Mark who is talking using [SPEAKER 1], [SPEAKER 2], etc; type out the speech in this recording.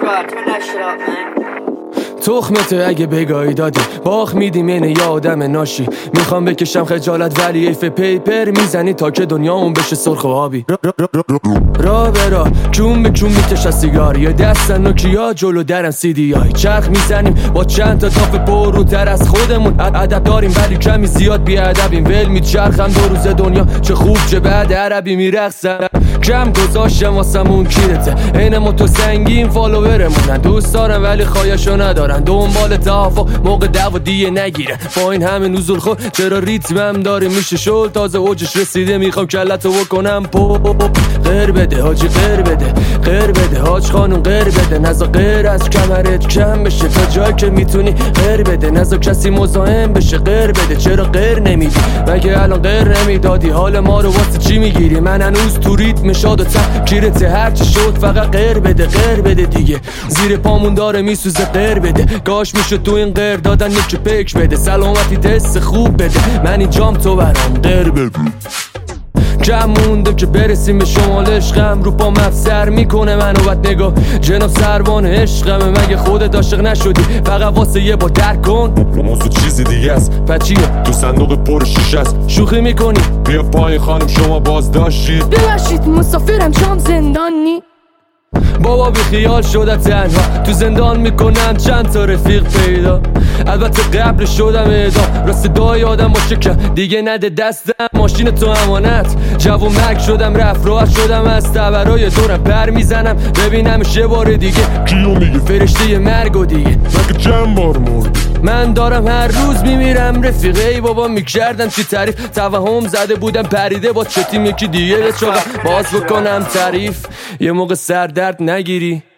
[SPEAKER 1] God, turn that shit up, man.
[SPEAKER 2] تخمته اگه بگاهی دادی باخ میدیم اینه یا آدم ناشی میخوام بکشم خجالت ولی ایف پیپر میزنی تا که دنیا اون بشه سرخ و آبی را به را چون به چون میکش از سیگار یا دستن نوکیا جلو درن CD های چرخ میزنیم با چند تا تاف پروتر از خودمون ادب داریم ولی کمی زیاد بی ادبیم ول میچرخم دو روز دنیا چه خوب چه بعد عربی میرقصم کم گذاشتم واسمون کیرته عین موتو سنگین فالوورمونن دوست دارم ولی خواهشو ندارن دنبال توافق موقع دعوا دیه نگیره با این همه نزول خود چرا ریتمم داره میشه شل تازه اوجش رسیده میخوام کلتو بکنم غیر بده حاجی غیر بده حاج خانم غیر بده نزا غیر از کمرت کم بشه تا جایی که میتونی غیر بده نزا کسی مزاحم بشه غیر بده چرا غیر نمیدی مگه الان غیر نمیدادی حال ما رو واسه چی میگیری من هنوز تو ریتم شاد و تفکیرت هرچی شد فقط غیر بده دیگه زیر پامون داره میسوزه غیر بده گاش میشه تو این غیر دادن یکی پیک بده سلامتی تست خوب بده من اینجام تو برام غیر بده کم مونده که برسیم به شمال عشقم رو پام افسر میکنه منو بد نگاه جناب سروان عشقمه مگه خودت عاشق نشدی فقط واسه یه بار درک کن
[SPEAKER 3] موضوع چیزی دیگه است
[SPEAKER 2] پچیه
[SPEAKER 3] تو صندوق پر شیشه است
[SPEAKER 2] شوخی میکنی
[SPEAKER 3] بیا پایین خانم شما بازداشتید
[SPEAKER 4] ببخشید مسافرم شام زندانی
[SPEAKER 2] بابا بی خیال شدم تنها تو زندان میکنم چند تا رفیق پیدا البته قبل شدم اعدام راست دای آدم باشه که دیگه نده دستم ماشین تو امانت جوون مک شدم رفت راحت شدم از تبرای دورم پر میزنم ببینمش یه بار دیگه
[SPEAKER 3] کیو میگه
[SPEAKER 2] فرشته مرگ و دیگه
[SPEAKER 3] مگه چند بار مرد
[SPEAKER 2] من دارم هر روز میمیرم رفیقه ای بابا میکردم چی تعریف توهم زده بودم پریده با چتیم یکی دیگه به چاقم باز بکنم تعریف یه موقع سردرد نگیری